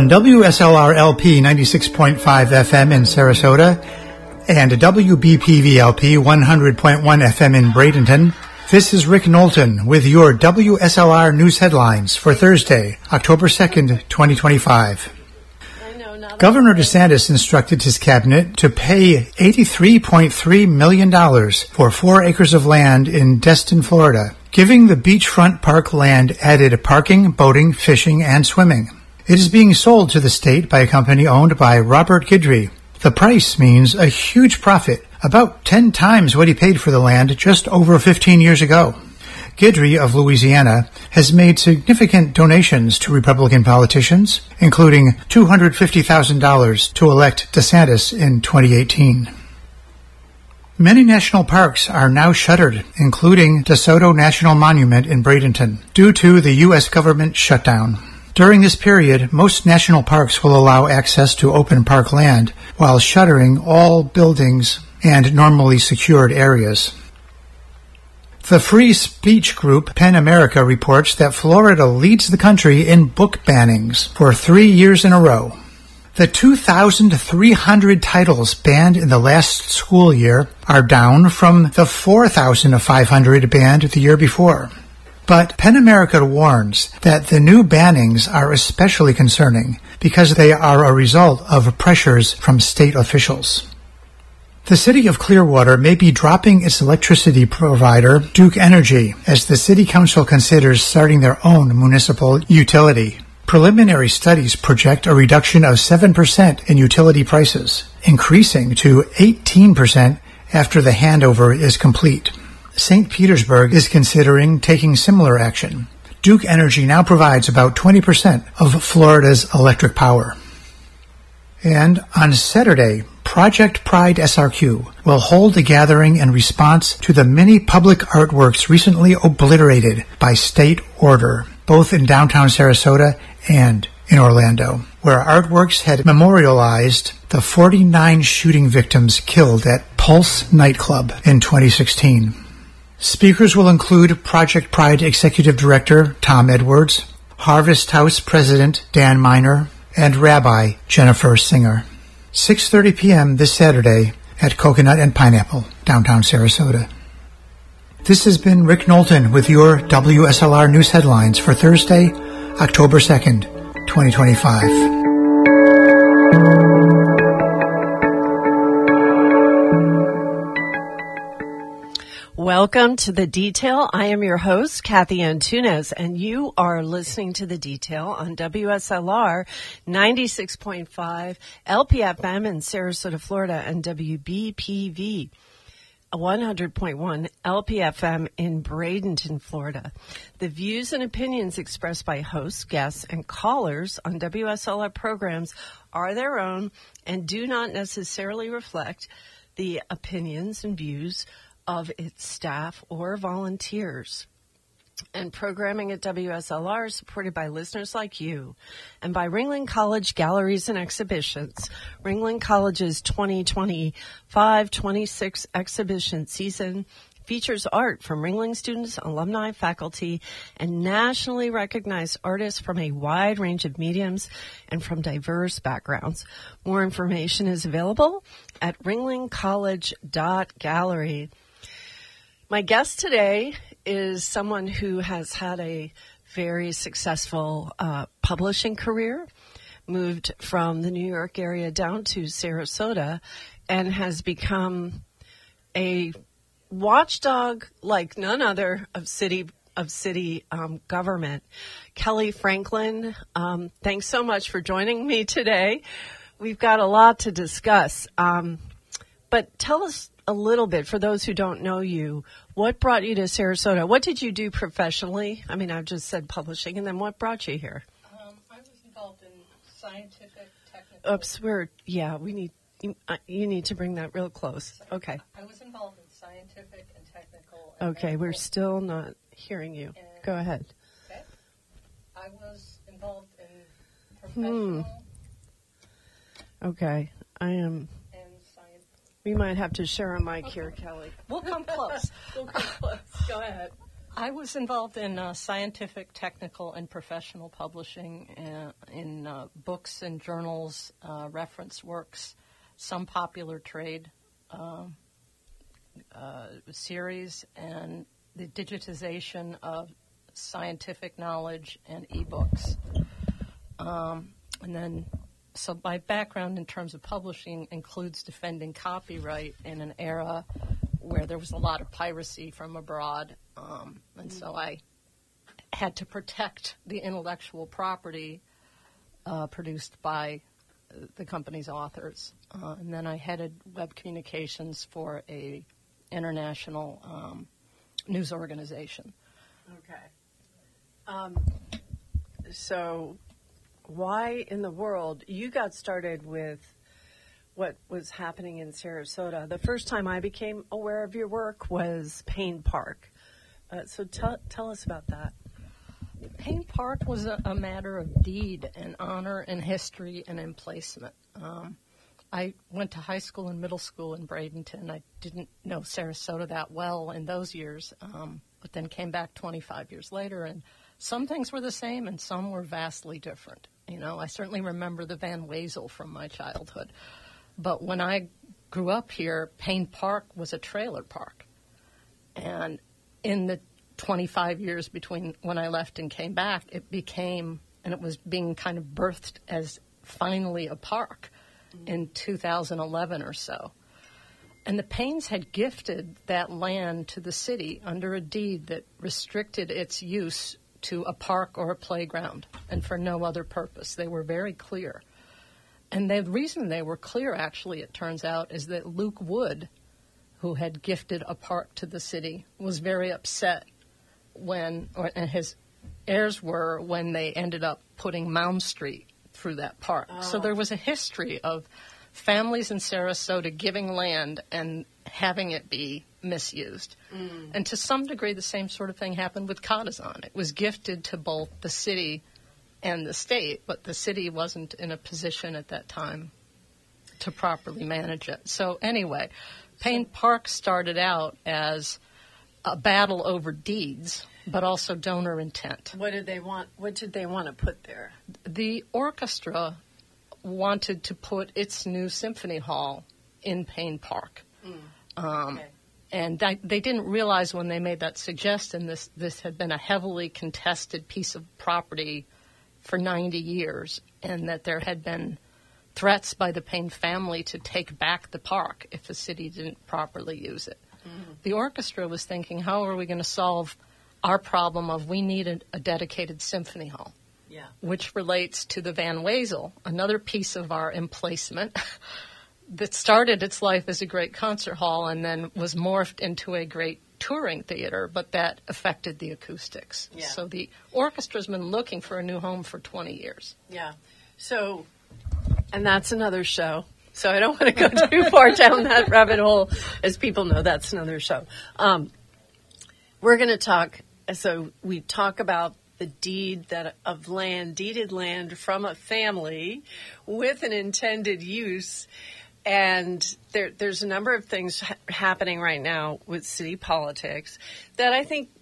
On WSLR-LP 96.5 FM in Sarasota and WBPV-LP 100.1 FM in Bradenton, this is Rick Knowlton with your WSLR News Headlines for Thursday, October 2nd, 2025. Governor DeSantis instructed his cabinet to pay $83.3 million for 4 acres of land in Destin, Florida, giving the beachfront park land added parking, boating, fishing, and swimming. It is being sold to the state by a company owned by Robert Guidry. The price means a huge profit, about 10 times what he paid for the land just over 15 years ago. Guidry of Louisiana has made significant donations to Republican politicians, including $250,000 to elect DeSantis in 2018. Many national parks are now shuttered, including DeSoto National Monument in Bradenton, due to the U.S. government shutdown. During this period, most national parks will allow access to open park land while shuttering all buildings and normally secured areas. The free speech group PEN America reports that Florida leads the country in book bannings for 3 years in a row. The 2,300 titles banned in the last school year are down from the 4,500 banned the year before. But PEN America warns that the new bannings are especially concerning because they are a result of pressures from state officials. The city of Clearwater may be dropping its electricity provider, Duke Energy, as the city council considers starting their own municipal utility. Preliminary studies project a reduction of 7% in utility prices, increasing to 18% after the handover is complete. St. Petersburg is considering taking similar action. Duke Energy now provides about 20% of Florida's electric power. And on Saturday, Project Pride SRQ will hold a gathering in response to the many public artworks recently obliterated by state order, both in downtown Sarasota and in Orlando, where artworks had memorialized the 49 shooting victims killed at Pulse nightclub in 2016. Speakers will include Project Pride Executive Director Tom Edwards, Harvest House President Dan Miner, and Rabbi Jennifer Singer. 6:30 p.m. this Saturday at Coconut and Pineapple, downtown Sarasota. This has been Rick Knowlton with your WSLR News Headlines for Thursday, October 2nd, 2025. Welcome to The Detail. I am your host, Kathy Antunes, and you are listening to The Detail on WSLR 96.5 LPFM in Sarasota, Florida, and WBPV 100.1 LPFM in Bradenton, Florida. The views and opinions expressed by hosts, guests, and callers on WSLR programs are their own and do not necessarily reflect the opinions and views of its staff or volunteers. And programming at WSLR is supported by listeners like you and by Ringling College Galleries and Exhibitions. Ringling College's 2025-26 exhibition season features art from Ringling students, alumni, faculty, and nationally recognized artists from a wide range of mediums and from diverse backgrounds. More information is available at ringlingcollege.gallery. My guest today is someone who has had a very successful publishing career, moved from the New York area down to Sarasota, and has become a watchdog like none other of city government. Kelly Franklin, thanks so much for joining me today. We've got a lot to discuss, but tell us a little bit, for those who don't know you, what brought you to Sarasota? What did you do professionally? I mean, I've just said publishing, and then what brought you here? I was involved in scientific, technical... Oops, you need to bring that real close. Okay. I was involved in scientific and technical... Okay, we're still not hearing you. Go ahead. Okay. I was involved in professional... Okay, I am... We might have to share a mic here, Kelly. We'll come close. Go ahead. I was involved in scientific, technical, and professional publishing in books and journals, reference works, some popular trade series, and the digitization of scientific knowledge and e-books. So my background in terms of publishing includes defending copyright in an era where there was a lot of piracy from abroad, and so I had to protect the intellectual property produced by the company's authors. And then I headed web communications for a international news organization. Okay. So why in the world you got started with what was happening in Sarasota? The first time I became aware of your work was Payne Park. So tell us about that. Payne Park was a matter of deed and honor and history and emplacement. I went to high school and middle school in Bradenton. I didn't know Sarasota that well in those years, but then came back 25 years later, and some things were the same and some were vastly different. You know, I certainly remember the Van Wezel from my childhood. But when I grew up here, Payne Park was a trailer park. And in the 25 years between when I left and came back, it became, and it was being kind of birthed as finally a park in 2011 or so. And the Paynes had gifted that land to the city under a deed that restricted its use to a park or a playground and for no other purpose. They were very clear. And the reason they were clear, actually, it turns out, is that Luke Wood, who had gifted a park to the city, was very upset and his heirs were when they ended up putting Mound Street through that park. Oh. So there was a history of families in Sarasota giving land and having it be misused. And to some degree, the same sort of thing happened with Cottazon. It was gifted to both the city and the state, but the city wasn't in a position at that time to properly manage it. So anyway, Payne Park started out as a battle over deeds, but also donor intent. What did they want? What did they want to put there? The orchestra wanted to put its new symphony hall in Payne Park. Okay. And they didn't realize when they made that suggestion this had been a heavily contested piece of property for 90 years, and that there had been threats by the Payne family to take back the park if the city didn't properly use it. The orchestra was thinking, how are we going to solve our problem of we need a dedicated symphony hall? Yeah. Which relates to the Van Wezel, another piece of our emplacement that started its life as a great concert hall and then was morphed into a great touring theater, but that affected the acoustics. Yeah. So the orchestra's been looking for a new home for 20 years. Yeah. So, and that's another show. So I don't want to go too far down that rabbit hole. As people know, that's another show. We're going to talk, so we talk about the deeded land from a family with an intended use. And there's a number of things happening right now with city politics that I think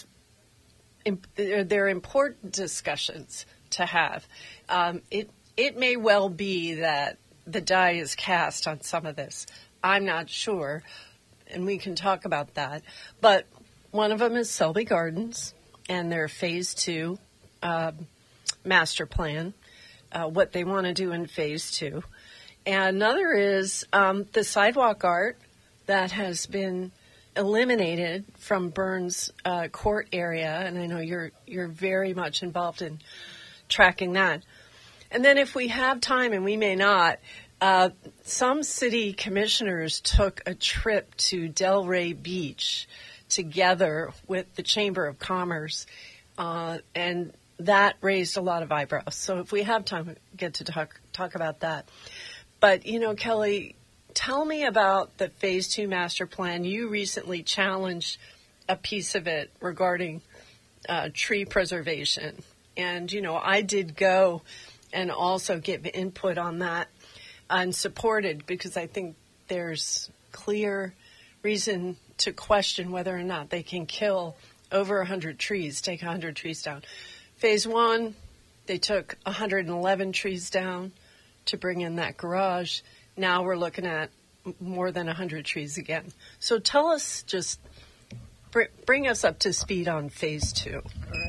they're important discussions to have. It may well be that the die is cast on some of this. I'm not sure, and we can talk about that. But one of them is Selby Gardens and their Phase 2 master plan, what they want to do in Phase 2. And another is the sidewalk art that has been eliminated from Burns Court area, and I know you're very much involved in tracking that. And then if we have time, and we may not, some city commissioners took a trip to Delray Beach together with the Chamber of Commerce, and that raised a lot of eyebrows. So if we have time, we get to talk about that. But, you know, Kelly, tell me about the Phase 2 master plan. You recently challenged a piece of it regarding tree preservation. And, you know, I did go and also give input on that and supported, because I think there's clear reason to question whether or not they can kill over 100 trees, take 100 trees down. Phase 1, they took 111 trees down to bring in that garage. Now we're looking at more than 100 trees again. So tell us, just bring us up to speed on phase 2.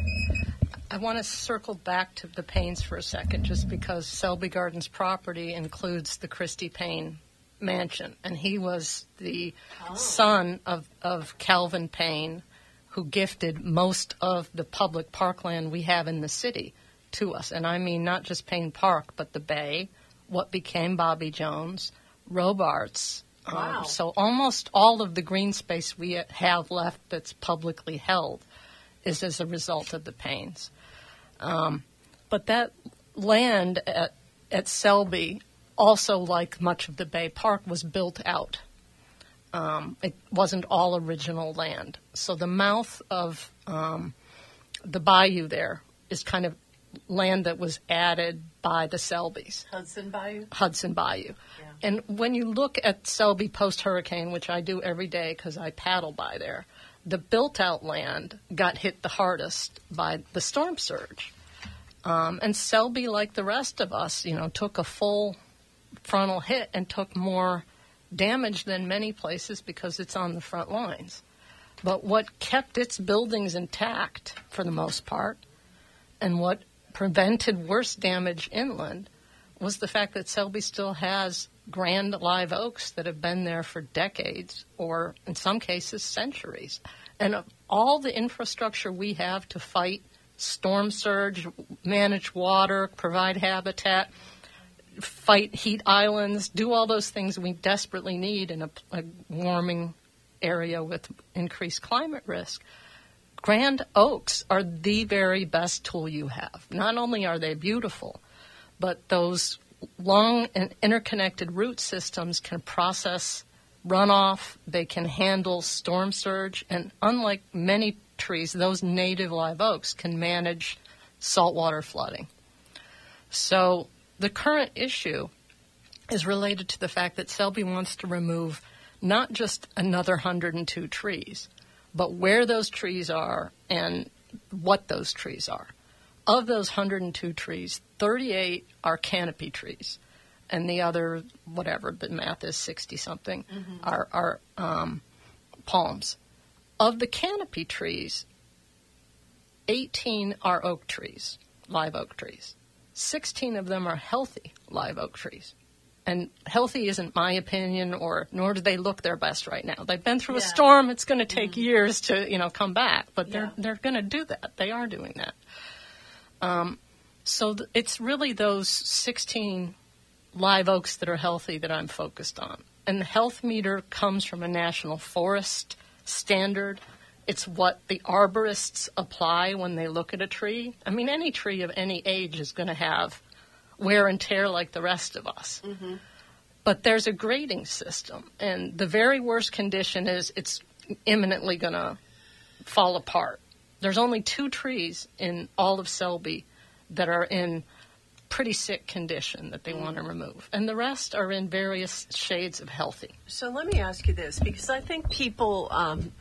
I want to circle back to the Paynes for a second, just because Selby Gardens property includes the Christy Payne mansion, and he was the son of Calvin Payne, who gifted most of the public parkland we have in the city to us. And I mean not just Payne Park, but the Bay, what became Bobby Jones, Robarts. Wow. So almost all of the green space we have left that's publicly held is as a result of the Paynes. But that land at Selby, also like much of the Bay Park, was built out. It wasn't all original land. So the mouth of the bayou there is kind of land that was added by the Selbys. Hudson Bayou? Hudson Bayou. Yeah. And when you look at Selby post-hurricane, which I do every day because I paddle by there, the built-out land got hit the hardest by the storm surge. And Selby, like the rest of us, took a full frontal hit and took more damage than many places because it's on the front lines. But what kept its buildings intact, for the most part, and what prevented worse damage inland was the fact that Selby still has grand live oaks that have been there for decades, or in some cases centuries. And of all the infrastructure we have to fight storm surge, manage water, provide habitat, fight heat islands, do all those things we desperately need in a warming area with increased climate risk, grand oaks are the very best tool you have. Not only are they beautiful, but those long and interconnected root systems can process runoff, they can handle storm surge, and unlike many trees, those native live oaks can manage saltwater flooding. So the current issue is related to the fact that Selby wants to remove not just another 102 trees, but where those trees are and what those trees are. Of those 102 trees, 38 are canopy trees, and the other, whatever the math is, 60-something, are palms. Of the canopy trees, 18 are oak trees, live oak trees. 16 of them are healthy live oak trees. And healthy isn't my opinion, nor do they look their best right now. They've been through a storm. It's going to take years to, come back. But they're going to do that. They are doing that. So it's really those 16 live oaks that are healthy that I'm focused on. And the health meter comes from a national forest standard. It's what the arborists apply when they look at a tree. I mean, any tree of any age is going to have wear and tear like the rest of us. Mm-hmm. But there's a grading system, and the very worst condition is it's imminently going to fall apart. There's only 2 trees in all of Selby that are in pretty sick condition that they want to remove, and the rest are in various shades of healthy. So let me ask you this, because I think people,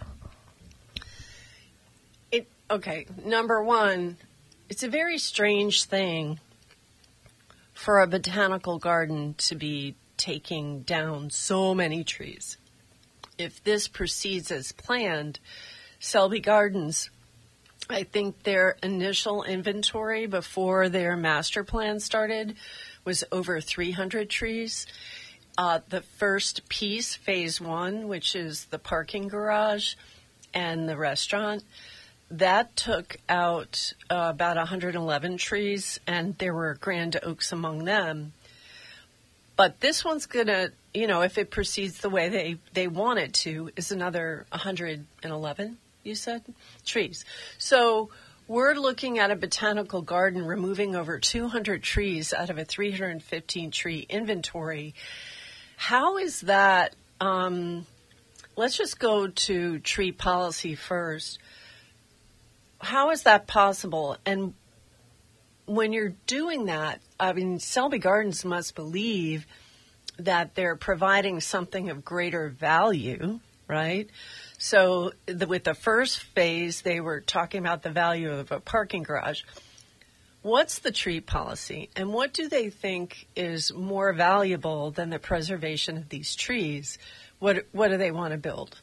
number one, it's a very strange thing for a botanical garden to be taking down so many trees. If this proceeds as planned, Selby Gardens, I think their initial inventory before their master plan started was over 300 trees. The first piece, phase 1, which is the parking garage and the restaurant, that took out about 111 trees, and there were grand oaks among them. But this one's going to, if it proceeds the way they want it to, is another 111, you said, trees. So we're looking at a botanical garden removing over 200 trees out of a 315-tree inventory. How is that? Let's just go to tree policy first. How is that possible? And when you're doing that, Selby Gardens must believe that they're providing something of greater value, right? So with the first phase, they were talking about the value of a parking garage. What's the tree policy, and what do they think is more valuable than the preservation of these trees? What do they want to build?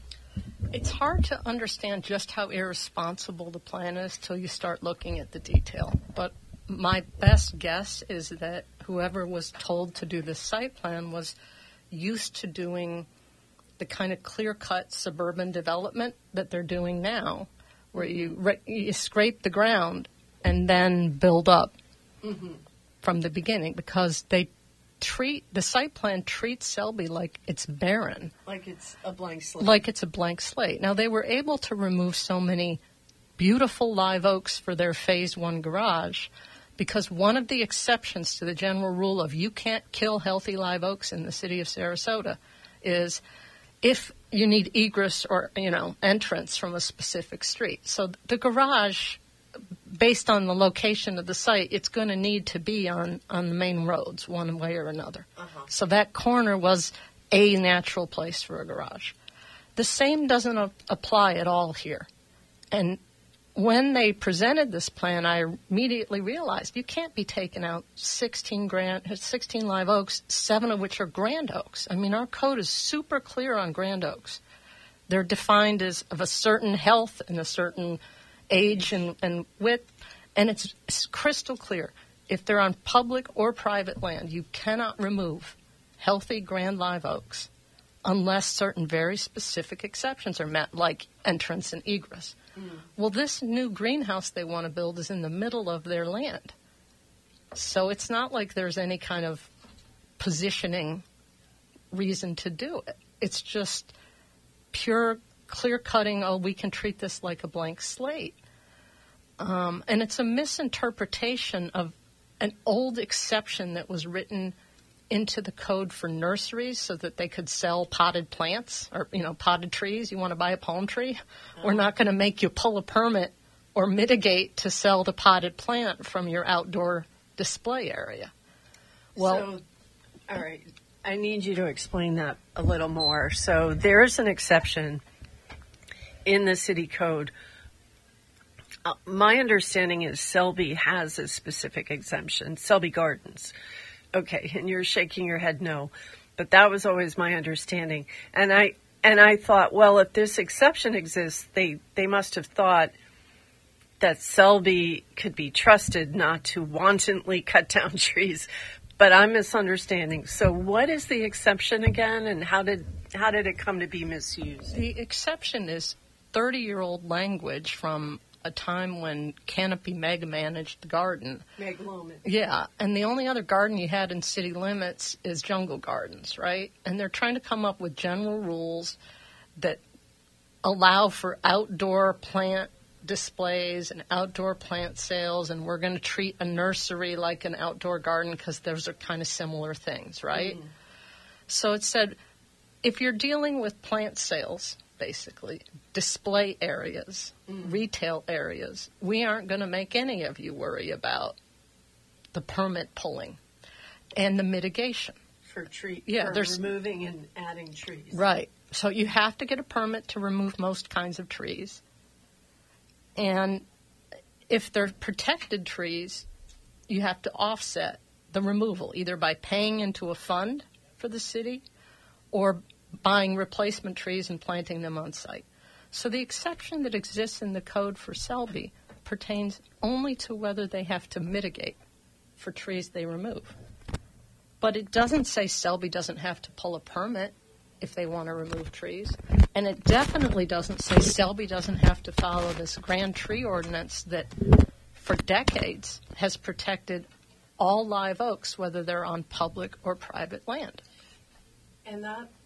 It's hard to understand just how irresponsible the plan is till you start looking at the detail. But my best guess is that whoever was told to do this site plan was used to doing the kind of clear-cut suburban development that they're doing now, where you scrape the ground and then build up from the beginning, because the site plan treats Selby like it's barren. Like it's a blank slate. Like it's a blank slate. Now, they were able to remove so many beautiful live oaks for their Phase 1 garage because one of the exceptions to the general rule of you can't kill healthy live oaks in the city of Sarasota is if you need egress or, entrance from a specific street. So the garage, based on the location of the site, it's going to need to be on the main roads one way or another. So that corner was a natural place for a garage. The same doesn't apply at all here. And when they presented this plan, I immediately realized you can't be taking out 16 live oaks, 7 of which are grand oaks. I mean, our code is super clear on grand oaks. They're defined as of a certain health and a certain age and width, and it's crystal clear. If they're on public or private land, you cannot remove healthy grand live oaks unless certain very specific exceptions are met, like entrance and egress. Well, this new greenhouse they want to build is in the middle of their land. So it's not like there's any kind of positioning reason to do it. It's just pure clear-cutting, we can treat this like a blank slate. And it's a misinterpretation of an old exception that was written into the code for nurseries so that they could sell potted plants or, potted trees. You want to buy a palm tree? We're not going to make you pull a permit or mitigate to sell the potted plant from your outdoor display area. Well, all right. I need you to explain that a little more. So there's an exception in the city code. My understanding is Selby has a specific exemption, Selby Gardens. Okay, and you're shaking your head no, but that was always my understanding. And I thought, well, if this exception exists, they must have thought that Selby could be trusted not to wantonly cut down trees. But I'm misunderstanding. So what is the exception again, and how did it come to be misused? The exception is 30-year-old language from a time when Canopy Meg managed the garden. Meg Loman. Yeah, and the only other garden you had in city limits is Jungle Gardens, right? And they're trying to come up with general rules that allow for outdoor plant displays and outdoor plant sales, and we're going to treat a nursery like an outdoor garden because those are kind of similar things, right? So it said, if you're dealing with plant sales, basically, display areas, retail areas, we aren't going to make any of you worry about the permit pulling and the mitigation. For there's removing and adding trees. Right. So you have to get a permit to remove most kinds of trees. And if they're protected trees, you have to offset the removal, either by paying into a fund for the city or buying replacement trees and planting them on site. So the exception that exists in the code for Selby pertains only to whether they have to mitigate for trees they remove. But it doesn't say Selby doesn't have to pull a permit if they want to remove trees. And it definitely doesn't say Selby doesn't have to follow this grand tree ordinance that for decades has protected all live oaks, whether they're on public or private land. And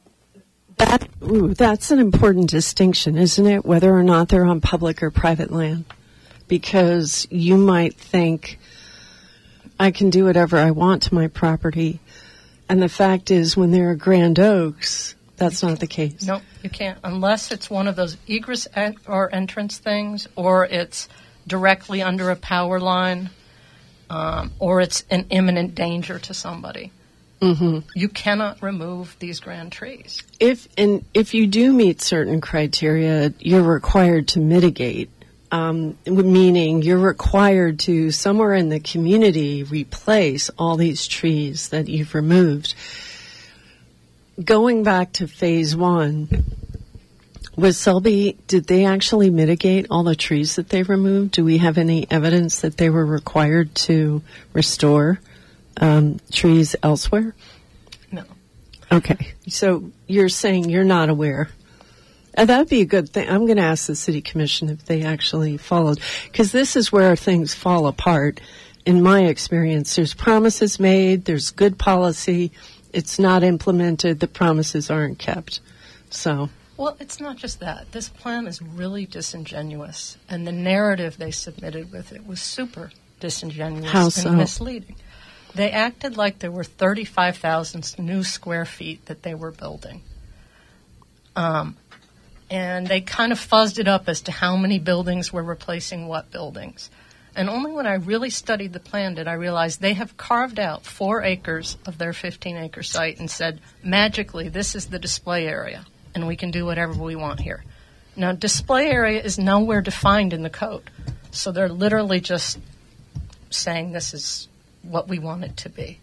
that's an important distinction, isn't it? Whether or not they're on public or private land. Because you might think, I can do whatever I want to my property. And the fact is, when there are grand oaks, that's not the case. No, you can't, unless it's one of those egress or entrance things, or it's directly under a power line, or it's an imminent danger to somebody. You cannot remove these grand trees. If you do meet certain criteria, you're required to mitigate, meaning you're required to, somewhere in the community, replace all these trees that you've removed. Going back to phase 1, was Selby, did they actually mitigate all the trees that they removed? Do we have any evidence that they were required to restore trees elsewhere? No. Okay. So you're saying you're not aware. That would be a good thing. I'm going to ask the City Commission if they actually followed, because this is where things fall apart. In my experience, there's promises made, there's good policy, it's not implemented, the promises aren't kept. So... Well, it's not just that. This plan is really disingenuous, and the narrative they submitted with it was super disingenuous How so? and misleading. They acted like there were 35,000 new square feet that they were building. And they kind of fuzzed it up as to how many buildings were replacing what buildings. And only when I really studied the plan did I realize they have carved out 4 acres of their 15-acre site and said, magically, this is the display area, and we can do whatever we want here. Now, display area is nowhere defined in the code, so they're literally just saying this is what we want it to be.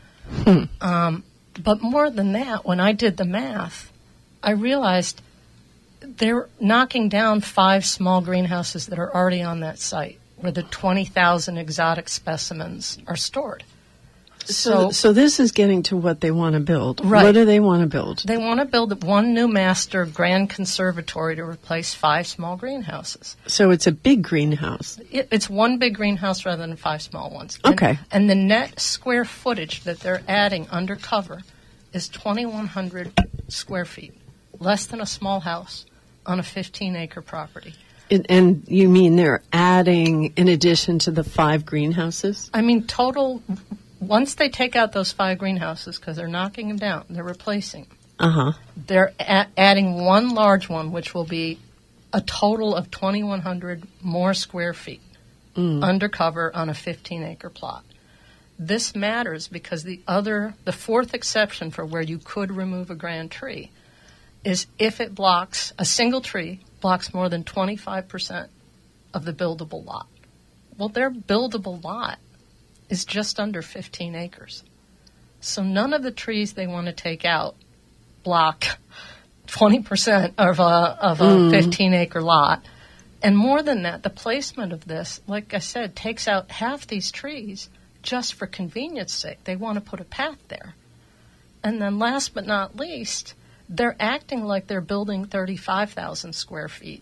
But more than that, when I did the math, I realized they're knocking down 5 small greenhouses that are already on that site, where the 20,000 exotic specimens are stored. So this is getting to what they want to build. Right. What do they want to build? They want to build 1 new master grand conservatory to replace 5 small greenhouses. So it's a big greenhouse. It's 1 big greenhouse rather than 5 small ones. Okay. And the net square footage that they're adding undercover is 2,100 square feet, less than a small house on a 15-acre property. And you mean they're adding in addition to the 5 greenhouses? I mean, total... Once they take out those 5 greenhouses, because they're knocking them down, they're replacing them. They're adding 1 large one, which will be a total of 2,100 more square feet undercover on a 15-acre plot. This matters because the 4th exception for where you could remove a grand tree is if it blocks, a single tree blocks more than 25% of the buildable lot. Well, their buildable lot is just under 15 acres. So none of the trees they want to take out block 20% of a 15-acre lot. And more than that, the placement of this, like I said, takes out half these trees just for convenience sake. They want to put a path there. And then last but not least, they're acting like they're building 35,000 square feet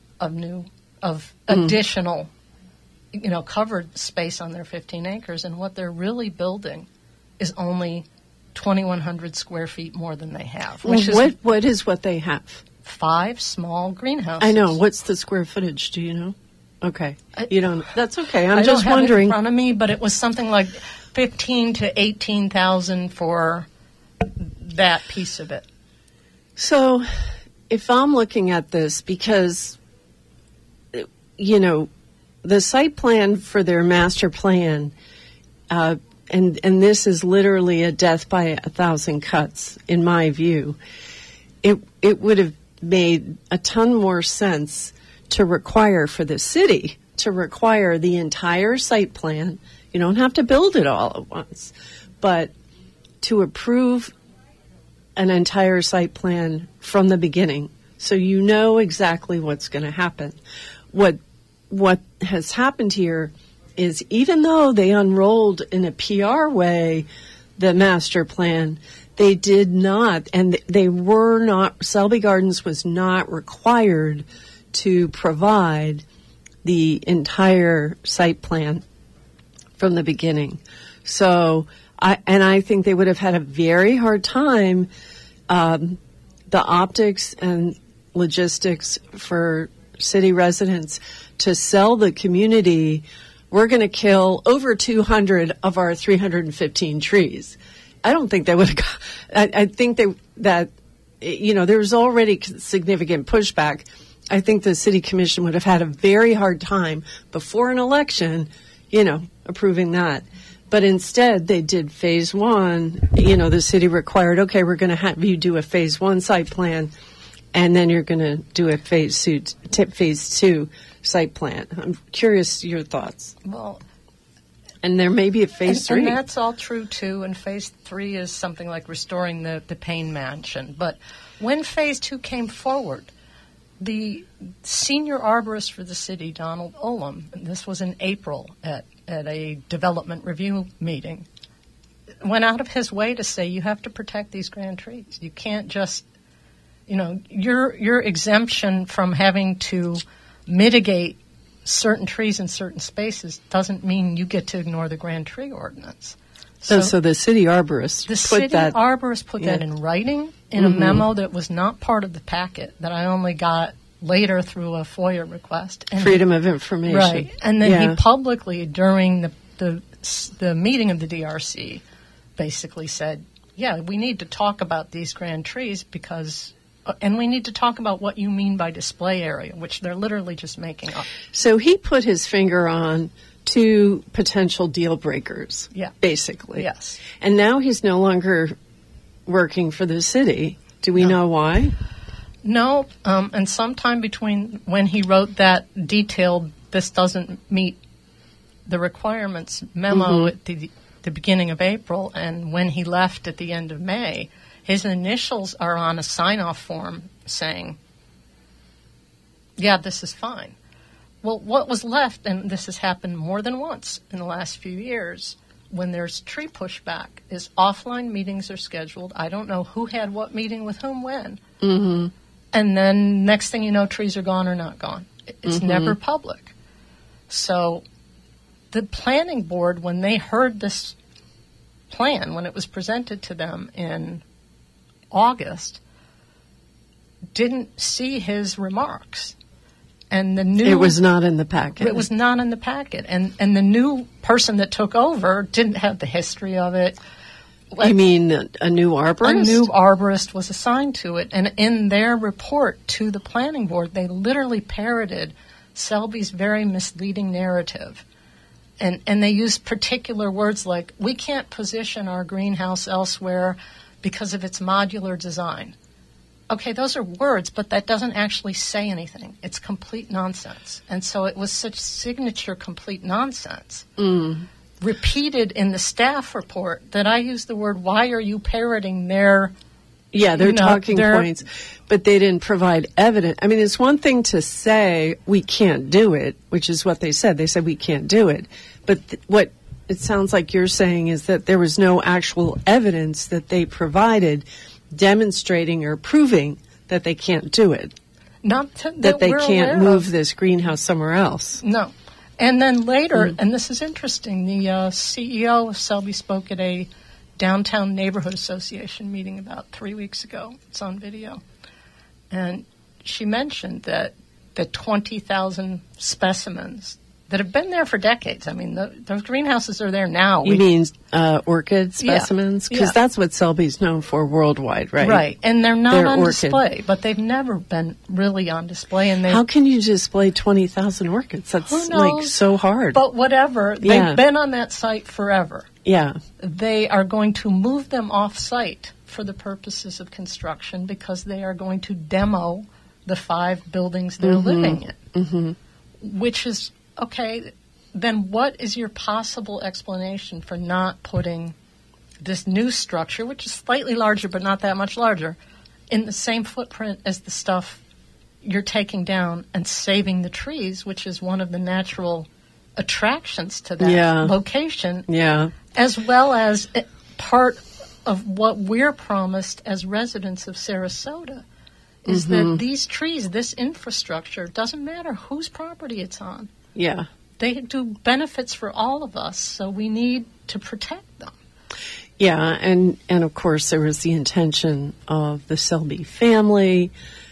of additional covered space on their 15 acres, and what they're really building is only 2,100 square feet more than they have. Which what is what they have? 5 small greenhouses. I know. What's the square footage? Do you know? Okay. You don't. That's okay. I'm just don't have wondering. It in front of me, but it was something like 15 to 18,000 for that piece of it. So, if I'm looking at this, because the site plan for their master plan, and this is literally a death by 1,000 cuts, in my view, it would have made a ton more sense to require for the city to require the entire site plan. You don't have to build it all at once, but to approve an entire site plan from the beginning, so you know exactly what's going to happen. What has happened here is, even though they unrolled in a PR way the master plan, they did not, and they were not, Selby Gardens was not required to provide the entire site plan from the beginning. So, I think they would have had a very hard time, the optics and logistics for city residents to sell the community, we're going to kill over 200 of our 315 trees. I don't think they would have. I think that there was already significant pushback. I think the city commission would have had a very hard time before an election, approving that. But instead, they did phase one. You know, the city required, okay, we're going to have you do a phase one site plan, and then you're going to do a phase two site plan. I'm curious your thoughts. Well, and there may be a phase three. And that's all true, too. And phase three is something like restoring the Payne Mansion. But when phase two came forward, the senior arborist for the city, Donald Olam, and this was in April at a development review meeting, went out of his way to say you have to protect these grand trees. You can't just, you know, your exemption from having to mitigate certain trees in certain spaces doesn't mean you get to ignore the grand tree ordinance. So the city arborist put that in writing in a memo that was not part of the packet that I only got later through a FOIA request. And Freedom of information. Right. And then he publicly, during the meeting of the DRC, basically said, yeah, we need to talk about these grand trees because, and we need to talk about what you mean by display area, which they're literally just making up. So he put his finger on two potential deal breakers, basically. Yes. And now he's no longer working for the city. Do we know why? No, and sometime between when he wrote that detailed, this doesn't meet the requirements memo at the beginning of April, and when he left at the end of May, his initials are on a sign-off form saying, yeah, this is fine. Well, what was left, and this has happened more than once in the last few years, when there's tree pushback, is offline meetings are scheduled. I don't know who had what meeting with whom when. Mm-hmm. And then next thing you know, trees are gone or not gone. It's never public. So the planning board, when they heard this plan, when it was presented to them in August, didn't see his remarks. And it was not in the packet. It was not in the packet. And the new person that took over didn't have the history of it. You mean a new arborist? A new arborist was assigned to it. And in their report to the planning board, they literally parroted Selby's very misleading narrative. And they used particular words like, we can't position our greenhouse elsewhere because of its modular design. Okay, those are words, but that doesn't actually say anything. It's complete nonsense. And so it was such signature complete nonsense, repeated in the staff report, that I used the word, why are you parroting their... Yeah, their talking points, but they didn't provide evidence. I mean, it's one thing to say we can't do it, which is what they said. They said we can't do it. But what it sounds like you're saying is that there was no actual evidence that they provided demonstrating or proving that they can't do it. That they can't move this greenhouse somewhere else. No. And then later, and this is interesting, the CEO of Selby spoke at a downtown neighborhood association meeting about 3 weeks ago. It's on video. And she mentioned that the 20,000 specimens that have been there for decades. I mean, those greenhouses are there now. You mean orchid specimens? Because that's what Selby's known for worldwide, right? Right, and they're not on display, but they've never been really on display. And how can you display 20,000 orchids? That's like so hard. But whatever, they've been on that site forever. Yeah. They are going to move them off-site for the purposes of construction because they are going to demo the 5 buildings they're living in, which is... Okay, then what is your possible explanation for not putting this new structure, which is slightly larger but not that much larger, in the same footprint as the stuff you're taking down and saving the trees, which is one of the natural attractions to that location, as well as part of what we're promised as residents of Sarasota, is that these trees, this infrastructure, doesn't matter whose property it's on. Yeah. They do benefits for all of us, so we need to protect them. Yeah, and of course there was the intention of the Selby family,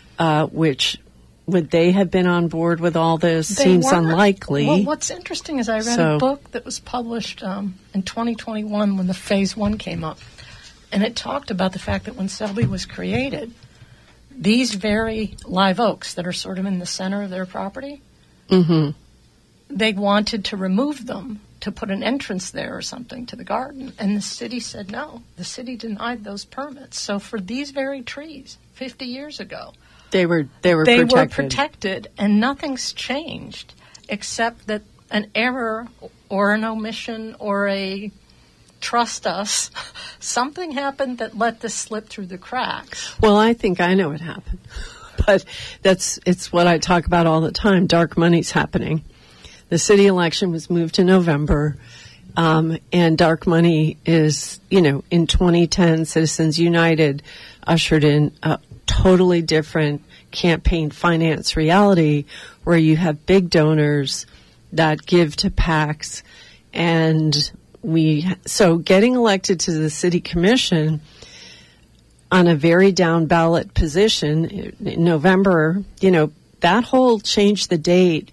which would they have been on board with all this? Seems unlikely. Well, what's interesting is I read a book that was published in 2021 when the Phase 1 came up, and it talked about the fact that when Selby was created, these very live oaks that are sort of in the center of their property, they wanted to remove them to put an entrance there or something to the garden. And the city said no. The city denied those permits. So for these very trees, 50 years ago, they were protected, and nothing's changed except that an error or an omission or a trust us, something happened that let this slip through the cracks. Well, I think I know what happened. But it's what I talk about all the time. Dark money's happening. The city election was moved to November, and dark money is, in 2010, Citizens United ushered in a totally different campaign finance reality where you have big donors that give to PACs, and so getting elected to the city commission on a very down ballot position in November, that whole change the date.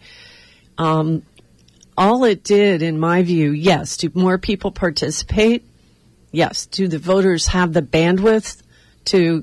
All it did, in my view, yes, do more people participate? Yes. Do the voters have the bandwidth to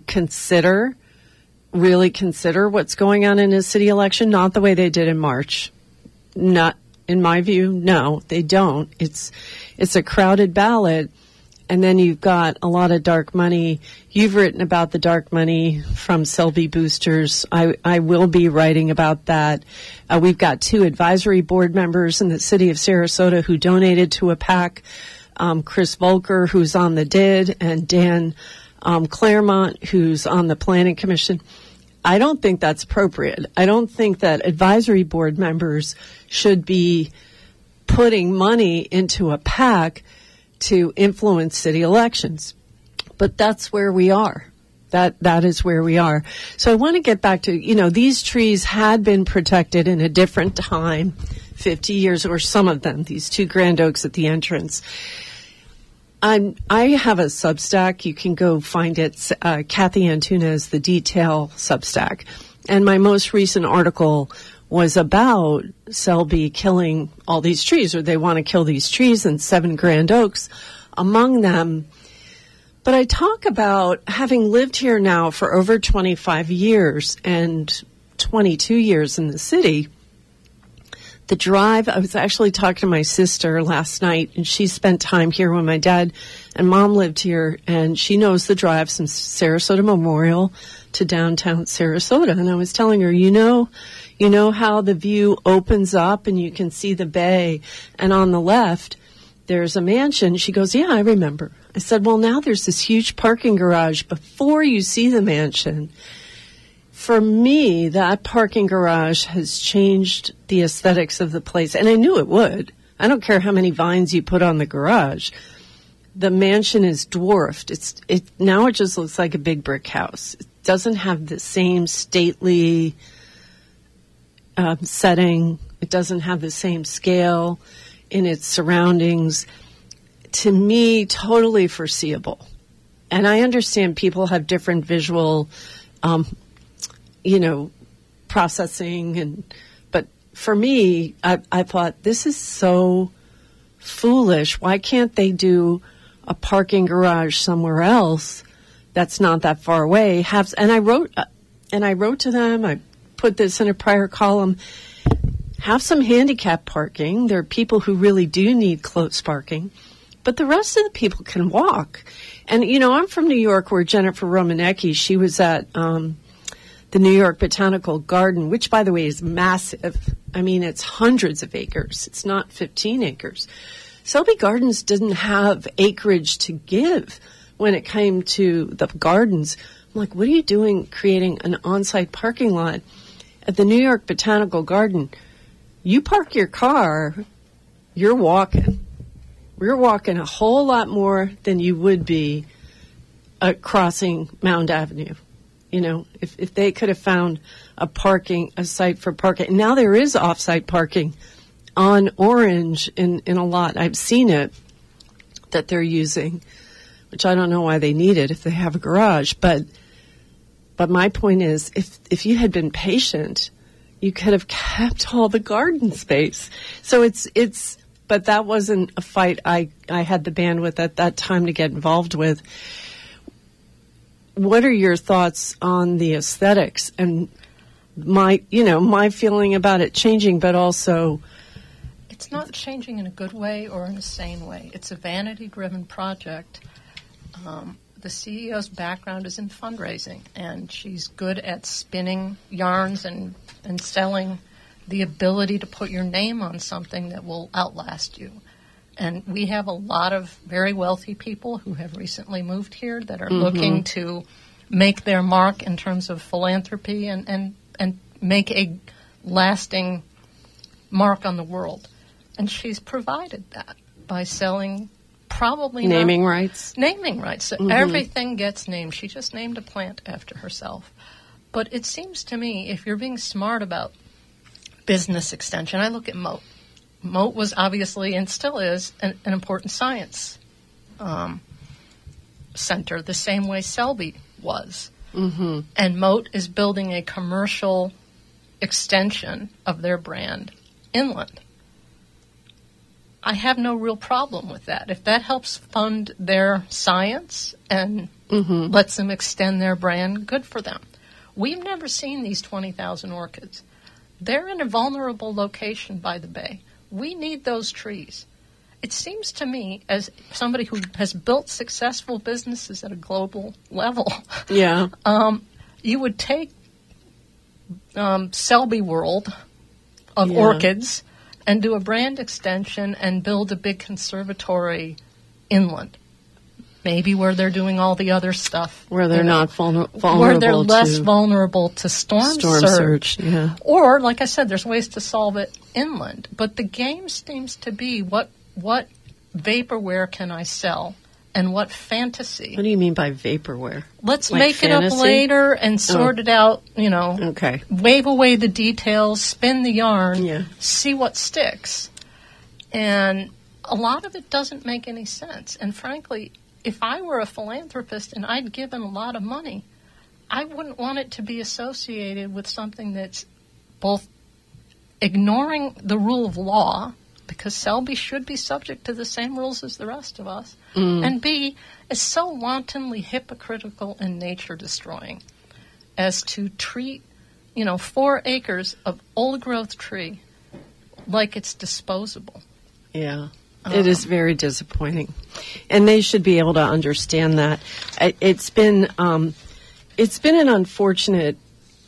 really consider what's going on in a city election? Not the way they did in March. Not, in my view, no, they don't. It's a crowded ballot. And then you've got a lot of dark money. You've written about the dark money from Selby boosters. I will be writing about that. We've got 2 advisory board members in the city of Sarasota who donated to a PAC. Chris Volker, who's on the DID, and Dan Claremont, who's on the Planning Commission. I don't think that's appropriate. I don't think that advisory board members should be putting money into a PAC to influence city elections. But that's where we are. That is where we are. So I want to get back to, these trees had been protected in a different time, 50 years, or some of them, these 2 grand oaks at the entrance. I have a Substack. You can go find it, Kathy Antunes, the Detail Substack. And my most recent article was about Selby killing all these trees, or they want to kill these trees, and 7 grand oaks among them. But I talk about having lived here now for over 25 years and 22 years in the city. The drive, I was actually talking to my sister last night, and she spent time here when my dad and mom lived here, and she knows the drive from Sarasota Memorial to downtown Sarasota. And I was telling her, you know how the view opens up and you can see the bay, and on the left there's a mansion? She goes, yeah, I remember. I said, well, now there's this huge parking garage before you see the mansion. For me, that parking garage has changed the aesthetics of the place, and I knew it would. I don't care how many vines you put on the garage. The mansion is dwarfed. Now it just looks like a big brick house. It doesn't have the same stately setting. It doesn't have the same scale in its surroundings. To me, totally foreseeable. And I understand people have different visual, processing, but for me, I thought, this is so foolish. Why can't they do a parking garage somewhere else that's not that far away? And I wrote to them. I put this in a prior column. Have some handicap parking. There are people who really do need close parking, but the rest of the people can walk. And, I'm from New York, where Jennifer Romanecki, she was at the New York Botanical Garden, which, by the way, is massive. I mean, it's hundreds of acres. It's not 15 acres. Selby Gardens didn't have acreage to give when it came to the gardens. I'm like, what are you doing creating an on-site parking lot at the New York Botanical Garden? You park your car, you're walking. We're walking a whole lot more than you would be crossing Mound Avenue. If they could have found a site for parking. Now there is off-site parking on Orange in a lot. I've seen it that they're using, which I don't know why they need it if they have a garage. But my point is, if you had been patient, you could have kept all the garden space. So but that wasn't a fight I had the bandwidth at that time to get involved with. What are your thoughts on the aesthetics and my feeling about it changing, but also It's not changing in a good way or in a sane way. It's a vanity-driven project. The CEO's background is in fundraising, and she's good at spinning yarns and selling the ability to put your name on something that will outlast you. And we have a lot of very wealthy people who have recently moved here that are looking to make their mark in terms of philanthropy and make a lasting mark on the world. And she's provided that by selling probably naming rights. Naming rights. So everything gets named. She just named a plant after herself. But it seems to me, if you're being smart about business extension, I look at Moat. Moat was obviously and still is an important science center, the same way Selby was. And Moat is building a commercial extension of their brand inland. I have no real problem with that. If that helps fund their science and lets them extend their brand, good for them. We've never seen these 20,000 orchids. They're in a vulnerable location by the bay. We need those trees. It seems to me, as somebody who has built successful businesses at a global level, you would take Selby World of orchids and do a brand extension and build a big conservatory inland. Maybe where they're doing all the other stuff. Where they're not vulnerable. Where they're less vulnerable to storm surge. Yeah. Or, like I said, there's ways to solve it inland. But the game seems to be what vaporware can I sell and what fantasy. What do you mean by vaporware? Let's like make fantasy? It up later and sort it out, Okay. Wave away the details, spin the yarn, see what sticks. And a lot of it doesn't make any sense. And frankly, if I were a philanthropist and I'd given a lot of money, I wouldn't want it to be associated with something that's both ignoring the rule of law, because Selby should be subject to the same rules as the rest of us, and B, is so wantonly hypocritical and nature-destroying as to treat, 4 acres of old-growth tree like it's disposable. Yeah. It is very disappointing, and they should be able to understand that. It's been unfortunate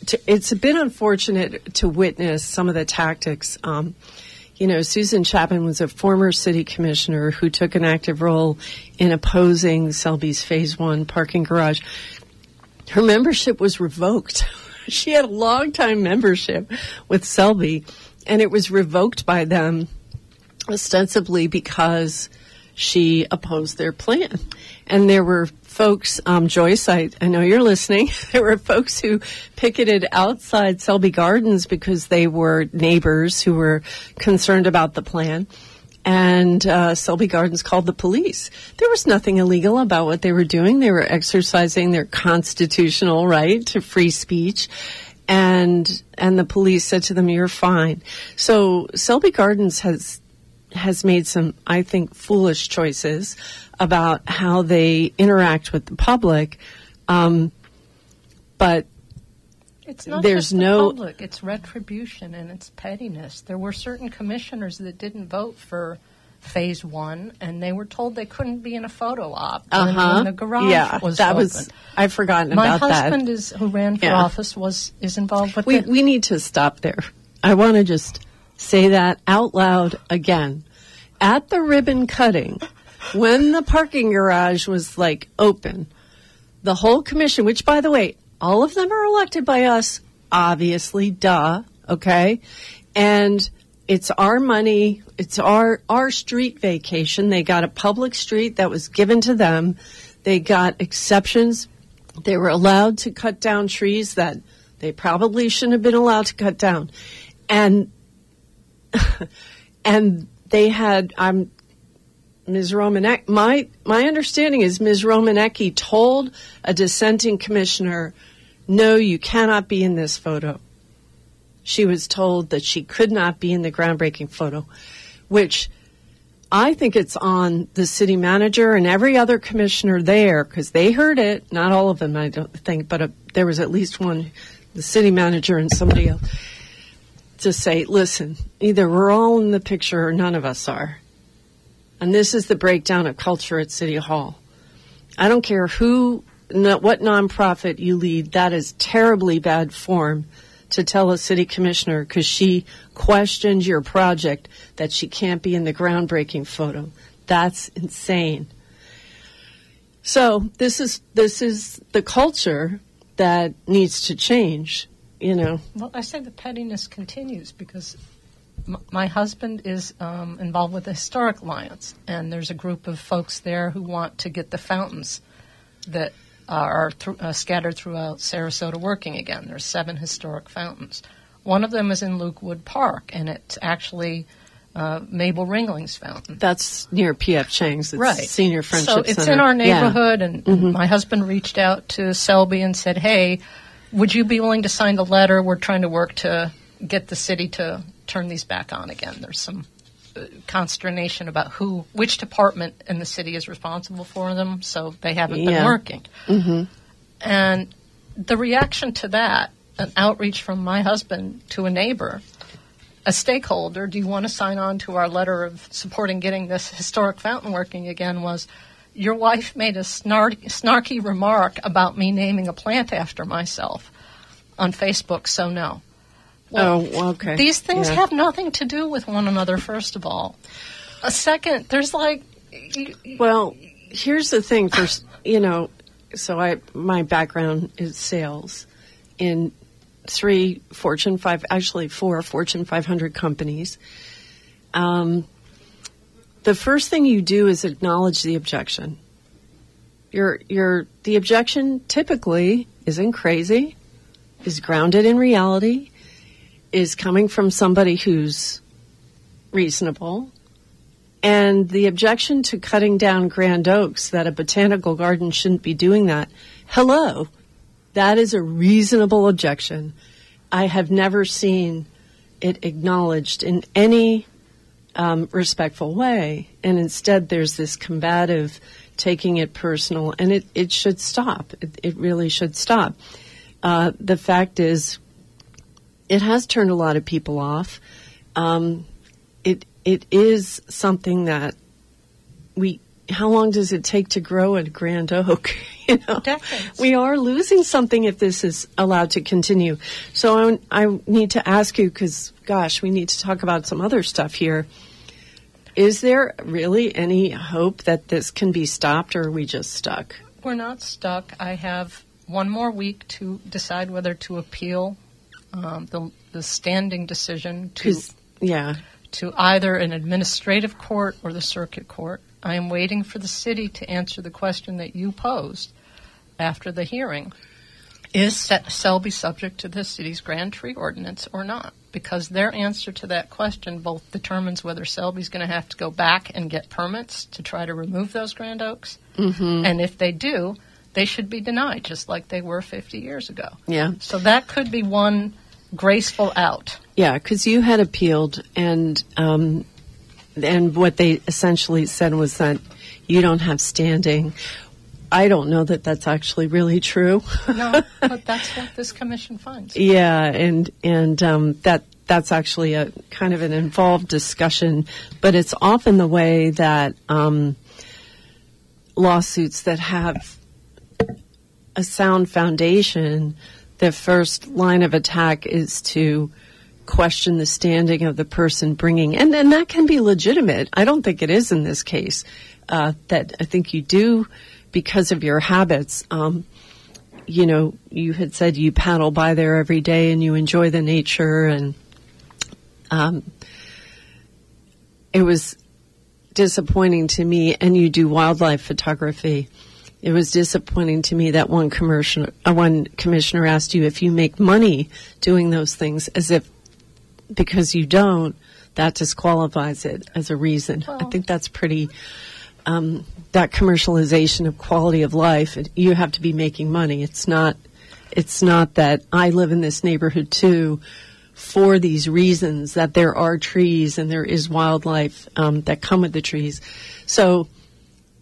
to witness some of the tactics. Susan Chapman was a former city commissioner who took an active role in opposing Selby's Phase 1 parking garage. Her membership was revoked. She had a long-time membership with Selby, and it was revoked by them ostensibly because she opposed their plan. And there were folks, Joyce, I know you're listening, there were folks who picketed outside Selby Gardens because they were neighbors who were concerned about the plan. And Selby Gardens called the police. There was nothing illegal about what they were doing. They were exercising their constitutional right to free speech. And the police said to them, "You're fine." So Selby Gardens has made some, I think, foolish choices about how they interact with the public. But it's not there's just the no public, it's retribution and it's pettiness. There were certain commissioners that didn't vote for Phase 1, and they were told they couldn't be in a photo op when the garage was open. I've forgotten about that. My husband who ran for office is involved with it. We need to stop there. I want to just say that out loud again. At the ribbon cutting, when the parking garage was open, the whole commission, which by the way, all of them are elected by us, obviously, duh, okay? And it's our money, it's our street vacation. They got a public street that was given to them. They got exceptions. They were allowed to cut down trees that they probably shouldn't have been allowed to cut down. And they had, Ms. Romanecki, my understanding is Ms. Romanecki told a dissenting commissioner, "No, you cannot be in this photo." She was told that she could not be in the groundbreaking photo, which I think it's on the city manager and every other commissioner there, because they heard it. Not all of them, I don't think, but there was at least one, the city manager and somebody else. to say, listen, either we're all in the picture or none of us are. And this is the breakdown of culture at City Hall. I don't care what nonprofit you lead, that is terribly bad form to tell a city commissioner because she questioned your project that she can't be in the groundbreaking photo. That's insane. So this is the culture that needs to change, you know. Well, I say the pettiness continues because my husband is involved with the Historic Alliance, and there's a group of folks there who want to get the fountains that are scattered throughout Sarasota working again. There's 7 historic fountains. One of them is in Lukewood Park, and it's actually Mabel Ringling's fountain. That's near P.F. Chang's. It's right. Senior Friendship Center. So it's in our neighborhood, and my husband reached out to Selby and said, hey, would you be willing to sign the letter? We're trying to work to get the city to turn these back on again. There's some consternation about which department in the city is responsible for them, so they haven't been working. Mm-hmm. And the reaction to that, an outreach from my husband to a neighbor, a stakeholder, do you want to sign on to our letter of supporting getting this historic fountain working again, was, your wife made a snarky remark about me naming a plant after myself on Facebook, so no. Well, okay. These things have nothing to do with one another, first of all. A second, there's like... Well, here's the thing. First, so my background is sales in 4 Fortune 500 companies. The first thing you do is acknowledge the objection. The objection typically isn't crazy, is grounded in reality, is coming from somebody who's reasonable. And the objection to cutting down grand oaks, that a botanical garden shouldn't be doing that, hello, that is a reasonable objection. I have never seen it acknowledged in any respectful way. And instead there's this combative taking it personal, and it should stop. It really should stop. The fact is, it has turned a lot of people off. It is something that how long does it take to grow a grand oak? Decades. We are losing something if this is allowed to continue. So I need to ask you, because, gosh, we need to talk about some other stuff here. Is there really any hope that this can be stopped, or are we just stuck? We're not stuck. I have one more week to decide whether to appeal the standing decision to either an administrative court or the circuit court. I am waiting for the city to answer the question that you posed after the hearing. Is Selby subject to the city's grand tree ordinance or not? Because their answer to that question both determines whether Selby's going to have to go back and get permits to try to remove those grand oaks. Mm-hmm. And if they do, they should be denied, just like they were 50 years ago. Yeah. So that could be one graceful out. Yeah, because you had appealed, and what they essentially said was that you don't have standing. I don't know that that's actually really true. No, but that's what this commission finds. Yeah, and that's actually a kind of an involved discussion, but it's often the way that lawsuits that have a sound foundation, the first line of attack is to question the standing of the person bringing, and that can be legitimate. I don't think it is in this case. That I think you do because of your habits. You had said you paddle by there every day and you enjoy the nature, and it was disappointing to me, and you do wildlife photography. It was disappointing to me that one commissioner asked you if you make money doing those things, as if because you don't, that disqualifies it as a reason. Well, I think that's pretty, that commercialization of quality of life, you have to be making money. It's not that I live in this neighborhood too for these reasons, that there are trees and there is wildlife that come with the trees. So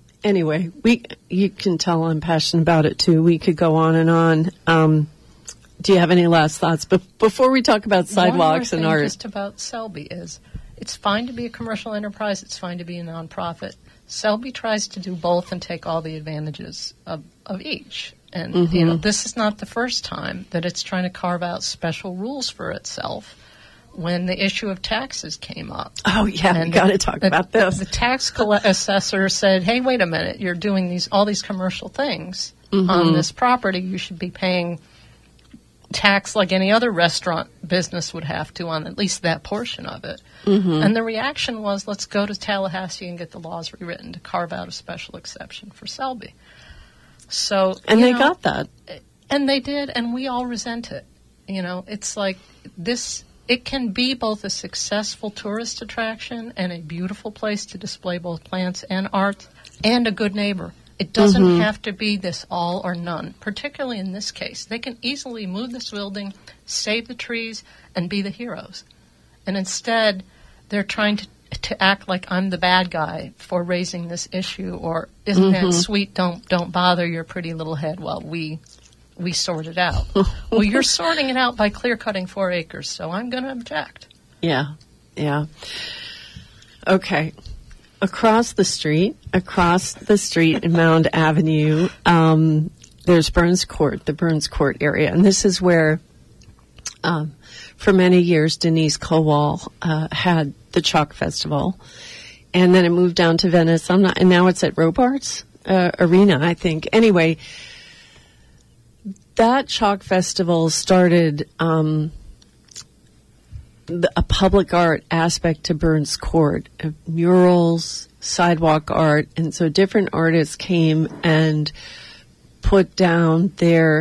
anyway, you can tell I'm passionate about it too. We could go on and on. Do you have any last thoughts? But before we talk about sidewalks and art. Just about Selby is, it's fine to be a commercial enterprise. It's fine to be a nonprofit. Selby tries to do both and take all the advantages of each. And, this is not the first time that it's trying to carve out special rules for itself when the issue of taxes came up. Oh, yeah, we got to talk about this. The tax assessor said, hey, wait a minute, you're doing all these commercial things on this property. You should be paying tax like any other restaurant business would have to on at least that portion of it. And the reaction was, let's go to Tallahassee and get the laws rewritten to carve out a special exception for Selby. So, they got that. And they did, and we all resent it. It's like this, it can be both a successful tourist attraction and a beautiful place to display both plants and art and a good neighbor. It doesn't have to be this all or none, particularly in this case. They can easily move this building, save the trees, and be the heroes. And instead, they're trying to act like I'm the bad guy for raising this issue, or isn't that sweet, don't bother your pretty little head while we sort it out. Well, you're sorting it out by clear-cutting 4 acres, so I'm going to object. Yeah. Okay. Across the street in Mound Avenue, there's Burns Court, the Burns Court area. And this is where, for many years, Denise Kowal had the Chalk Festival. And then it moved down to Venice. And now it's at Robarts Arena, I think. Anyway, that Chalk Festival started a public art aspect to Burns Court, murals, sidewalk art, and so different artists came and put down their,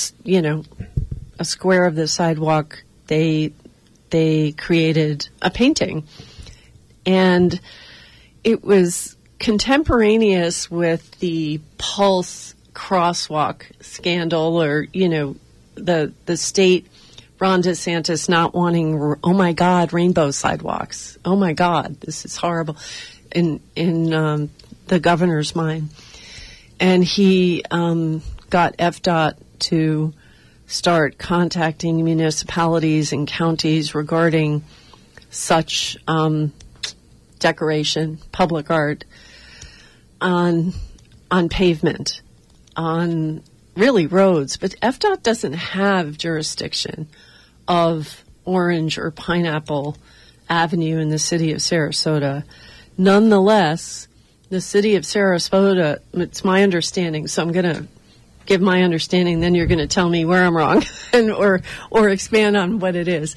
a square of the sidewalk. They created a painting, and it was contemporaneous with the Pulse crosswalk scandal, or the state. Ron DeSantis not wanting, oh my God, rainbow sidewalks. Oh my God, this is horrible in the governor's mind. And he got FDOT to start contacting municipalities and counties regarding such decoration, public art on pavement, on really roads. But FDOT doesn't have jurisdiction of Orange or Pineapple Avenue in the city of Sarasota. Nonetheless, the city of Sarasota, it's my understanding, so I'm going to give my understanding, then you're going to tell me where I'm wrong and or expand on what it is.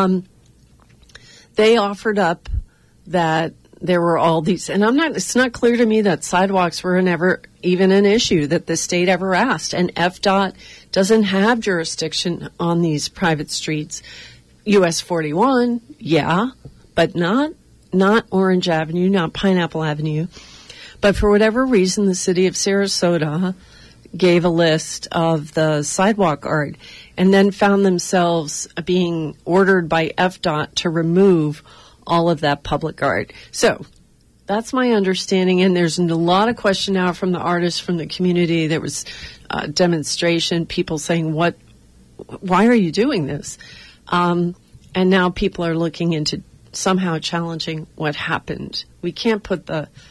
They offered up that there were all these, and it's not clear to me that sidewalks were never even an issue that the state ever asked. And FDOT doesn't have jurisdiction on these private streets. US 41, yeah, but not Orange Avenue, not Pineapple Avenue. But for whatever reason, the city of Sarasota gave a list of the sidewalk art and then found themselves being ordered by FDOT to remove all of that public art. So that's my understanding, and there's a lot of question now from the artists, from the community. There was a demonstration, people saying, why are you doing this? And now people are looking into somehow challenging what happened. We can't put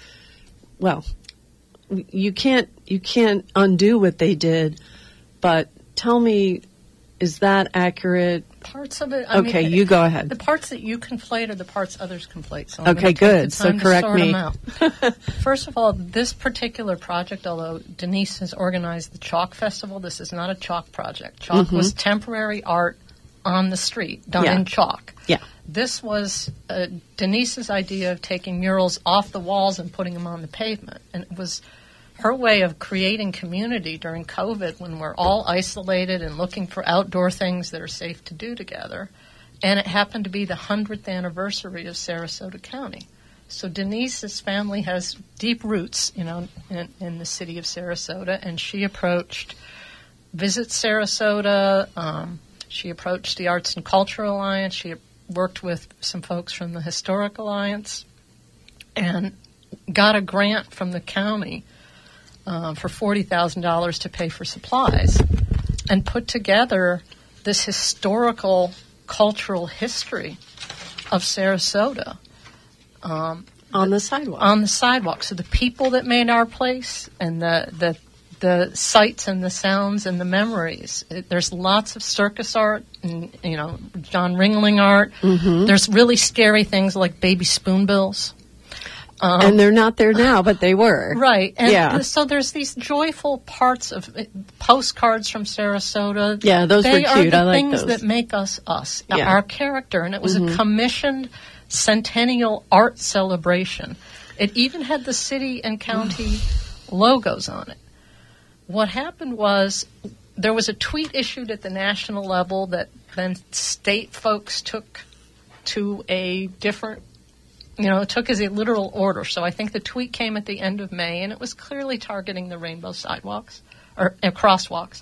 you can't undo what they did, but tell me, is that accurate? Parts of it. Okay, you go ahead. The parts that you conflate are the parts others conflate. So okay, good. So correct me. First of all, this particular project, although Denise has organized the Chalk Festival, this is not a chalk project. Chalk was temporary art on the street, done in chalk. Yeah. This was Denise's idea of taking murals off the walls and putting them on the pavement. And it was her way of creating community during COVID when we're all isolated and looking for outdoor things that are safe to do together. And it happened to be the 100th anniversary of Sarasota County. So Denise's family has deep roots, in the city of Sarasota, and she approached Visit Sarasota. She approached the Arts and Culture Alliance. She worked with some folks from the Historic Alliance and got a grant from the county for $40,000 to pay for supplies, and put together this historical, cultural history of Sarasota. On the sidewalk. On the sidewalk. So the people that made our place and the sights and the sounds and the memories. There's lots of circus art and, John Ringling art. Mm-hmm. There's really scary things like baby spoonbills. And they're not there now, but they were. Right. And yeah. So there's these joyful parts of postcards from Sarasota. Yeah, those were cute. They are the I like things those. that make us us, Yeah. our character. And it was a commissioned centennial art celebration. It even had the city and county logos on it. What happened was there was a tweet issued at the national level that then state folks took to a different, took as a literal order. So I think the tweet came at the end of May, and it was clearly targeting the rainbow sidewalks or crosswalks.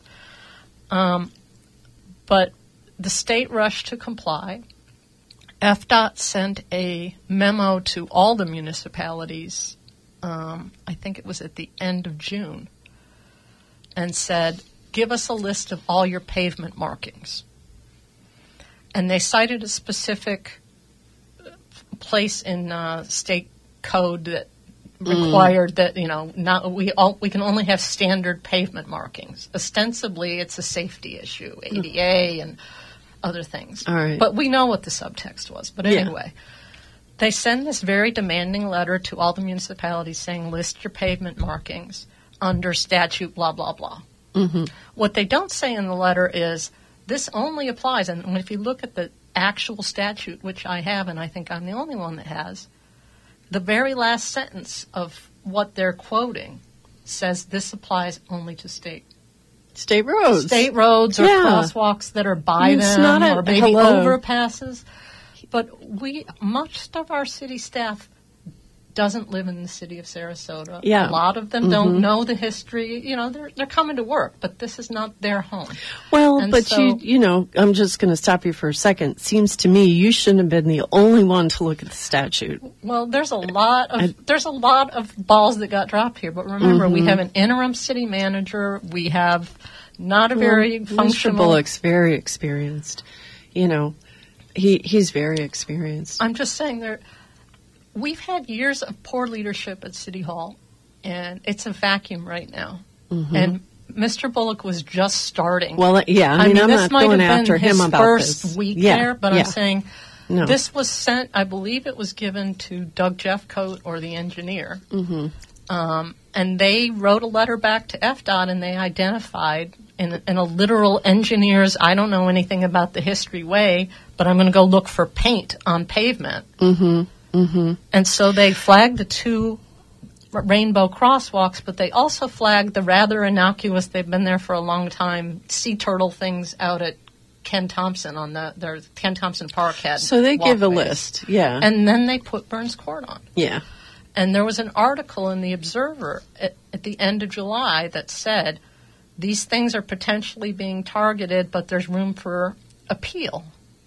But the state rushed to comply. FDOT sent a memo to all the municipalities, I think it was at the end of June, and said, give us a list of all your pavement markings. And they cited a specific place in state code that required that, we can only have standard pavement markings. Ostensibly, it's a safety issue, ADA and other things. All right. But we know what the subtext was. But anyway, they send this very demanding letter to all the municipalities saying, list your pavement markings under statute, blah, blah, blah. Mm-hmm. What they don't say in the letter is this only applies, and if you look at the actual statute, which I have, and I think I'm the only one that has, the very last sentence of what they're quoting says this applies only to state roads. State roads or crosswalks that are by It's them not or maybe hello. overpasses. But much of our city staff doesn't live in the city of Sarasota. Yeah. A lot of them don't know the history. They're coming to work, but this is not their home. Well, And but so- I'm just going to stop you for a second. Seems to me you shouldn't have been the only one to look at the statute. Well, there's a lot of balls that got dropped here. But remember, we have an interim city manager. We have not a very functional. Mr. Bullock's very experienced. He's very experienced. I'm just saying we've had years of poor leadership at City Hall, and it's a vacuum right now. Mm-hmm. And Mr. Bullock was just starting. Well, yeah, I mean, I'm this not might going have been after him his about first this. week Yeah, there, but yeah. I'm saying No. this was sent. I believe it was given to Doug Jeffcoat or the engineer, and they wrote a letter back to FDOT, and they identified in a literal engineer's. I don't know anything about the history way, but I'm going to go look for paint on pavement. And so they flagged the two rainbow crosswalks, but they also flagged the rather innocuous, they've been there for a long time, sea turtle things out at Ken Thompson on their Ken Thompson Park had. So they give a walkways. list, yeah. And then they put Burns Court on. Yeah. And there was an article in the Observer at the end of July that said, these things are potentially being targeted, but there's room for appeal.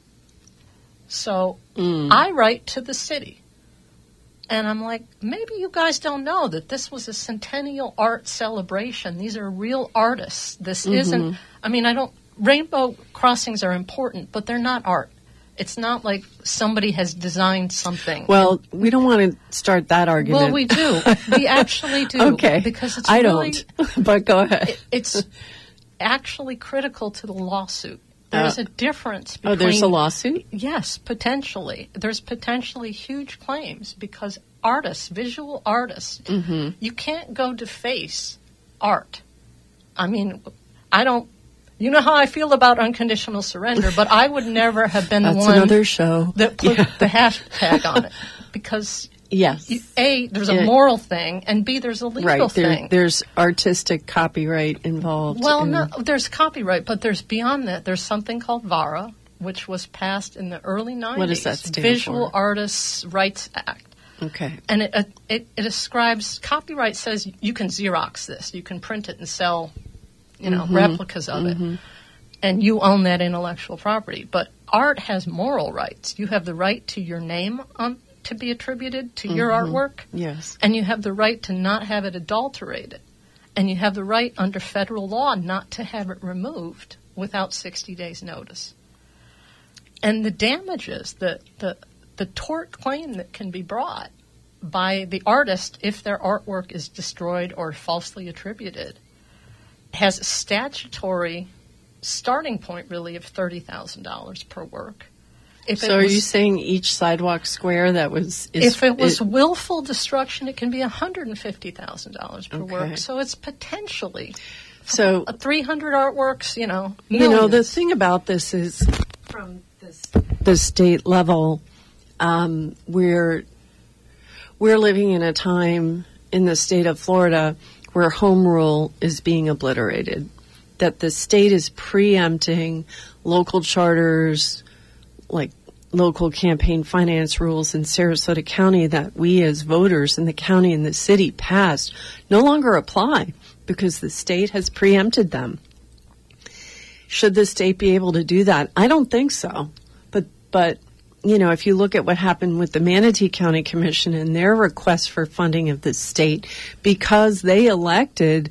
So I write to the city, and I'm like, maybe you guys don't know that this was a centennial art celebration. These are real artists. This isn't, rainbow crossings are important, but they're not art. It's not like somebody has designed something. Well, we don't want to start that argument. Well, we do. We actually do. Okay. Because it's I really, don't. But go ahead. It's actually critical to the lawsuit. There's a difference between... Oh, there's a lawsuit? Yes, potentially. There's potentially huge claims because artists, visual artists, you can't go deface art. I mean, I don't... You know how I feel about unconditional surrender, but I would never have been the That's one another show. that put the hashtag on it. Because, Yes. A, there's a moral thing, and B, there's a legal thing. There's artistic copyright involved. Well, no, there's copyright, but there's beyond that. There's something called VARA, which was passed in the early 90s. What does that stand Visual for? Artists' Rights Act. Okay. And it ascribes, copyright says you can Xerox this, you can print it and sell, replicas of it, and you own that intellectual property. But art has moral rights. You have the right to your name to be attributed to your artwork. Yes. And you have the right to not have it adulterated. And you have the right under federal law not to have it removed without 60 days notice. And the damages, the tort claim that can be brought by the artist if their artwork is destroyed or falsely attributed has a statutory starting point, really, of $30,000 per work. So are you saying each sidewalk square that was... if it was willful destruction, it can be $150,000 per work. So it's potentially... So 300 artworks, millions. The thing about this is from the state level, we're living in a time in the state of Florida where home rule is being obliterated, that the state is preempting local charters, like local campaign finance rules in Sarasota County that we as voters in the county and the city passed no longer apply because the state has preempted them. Should the state be able to do that? I don't think so. But if you look at what happened with the Manatee County Commission and their request for funding of the state, because they elected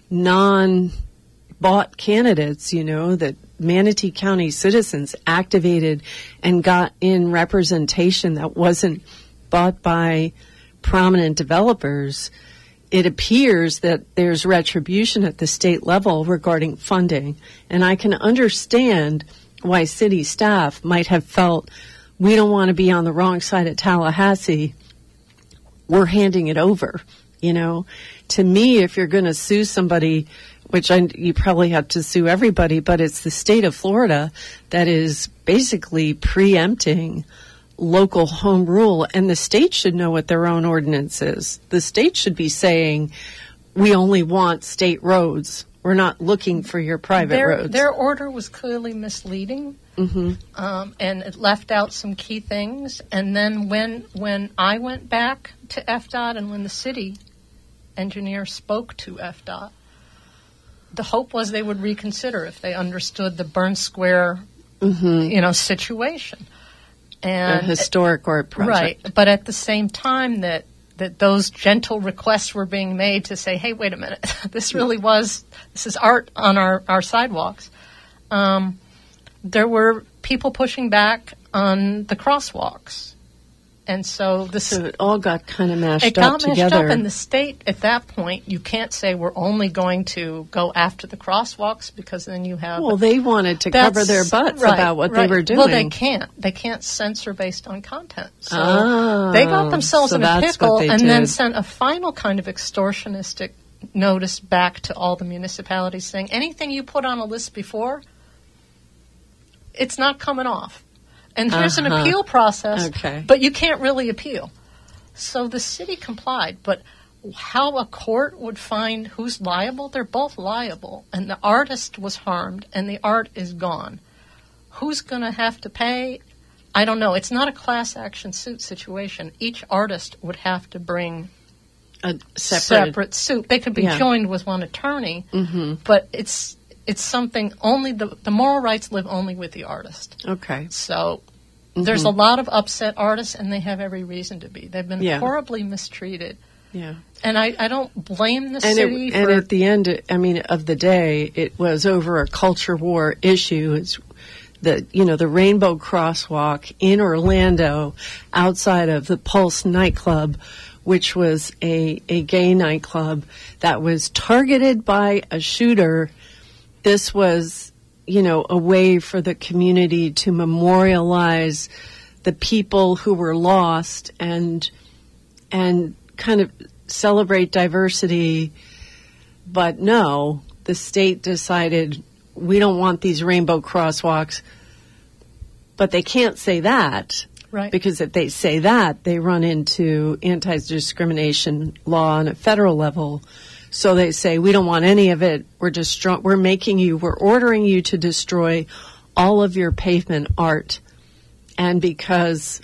non-bought candidates, that Manatee County citizens activated and got in representation that wasn't bought by prominent developers, it appears that there's retribution at the state level regarding funding. And I can understand why city staff might have felt, we don't want to be on the wrong side of Tallahassee, we're handing it over. To me, if you're going to sue somebody, which you probably have to sue everybody, but it's the state of Florida that is basically preempting local home rule, and the state should know what their own ordinance is. The state should be saying, we only want state roads. We're not looking for your private roads. Their order was clearly misleading, and it left out some key things. And then when I went back to FDOT and when the city engineer spoke to FDOT, the hope was they would reconsider if they understood the Burn Square, situation. And a historic art project. Right, but at the same time that those gentle requests were being made to say, hey, wait a minute, this is art on our sidewalks. There were people pushing back on the crosswalks. And so it all got kind of mashed up together. It got mashed up, and the state, at that point, you can't say we're only going to go after the crosswalks because then you have... Well, they wanted to cover their butts about what they were doing. Well, they can't. They can't censor based on content. So they got themselves in a pickle and then sent a final kind of extortionistic notice back to all the municipalities saying, anything you put on a list before, it's not coming off. And here's an appeal process, but you can't really appeal. So the city complied, but how a court would find who's liable, they're both liable. And the artist was harmed, and the art is gone. Who's going to have to pay? I don't know. It's not a class action suit situation. Each artist would have to bring a separate suit. They could be joined with one attorney, but it's something only the moral rights live only with the artist. Okay. So there's a lot of upset artists, and they have every reason to be. They've been horribly mistreated. Yeah. And I don't blame the city. And at the end, of the day, it was over a culture war issue. It's the Rainbow Crosswalk in Orlando outside of the Pulse nightclub, which was a gay nightclub that was targeted by a shooter. This was, a way for the community to memorialize the people who were lost and kind of celebrate diversity. But no, the state decided we don't want these rainbow crosswalks. But they can't say that. Right. Because if they say that, they run into anti-discrimination law on a federal level. So they say, we don't want any of it. We're ordering you to destroy all of your pavement art. And because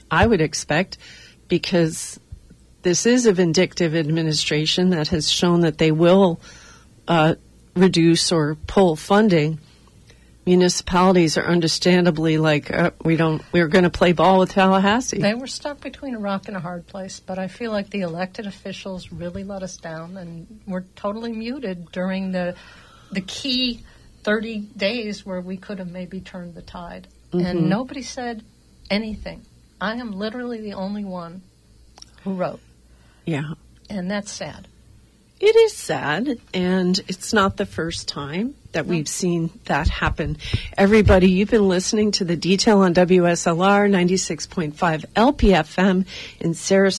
this is a vindictive administration that has shown that they will reduce or pull funding, municipalities are understandably like, we're going to play ball with Tallahassee. They were stuck between a rock and a hard place, but I feel like the elected officials really let us down and were totally muted during the key 30 days where we could have maybe turned the tide. And nobody said anything. I am literally the only one who wrote. Yeah. And that's sad. It is sad, and it's not the first time that we've seen that happen. Everybody, you've been listening to The Detail on WSLR 96.5 LPFM in Sarasota.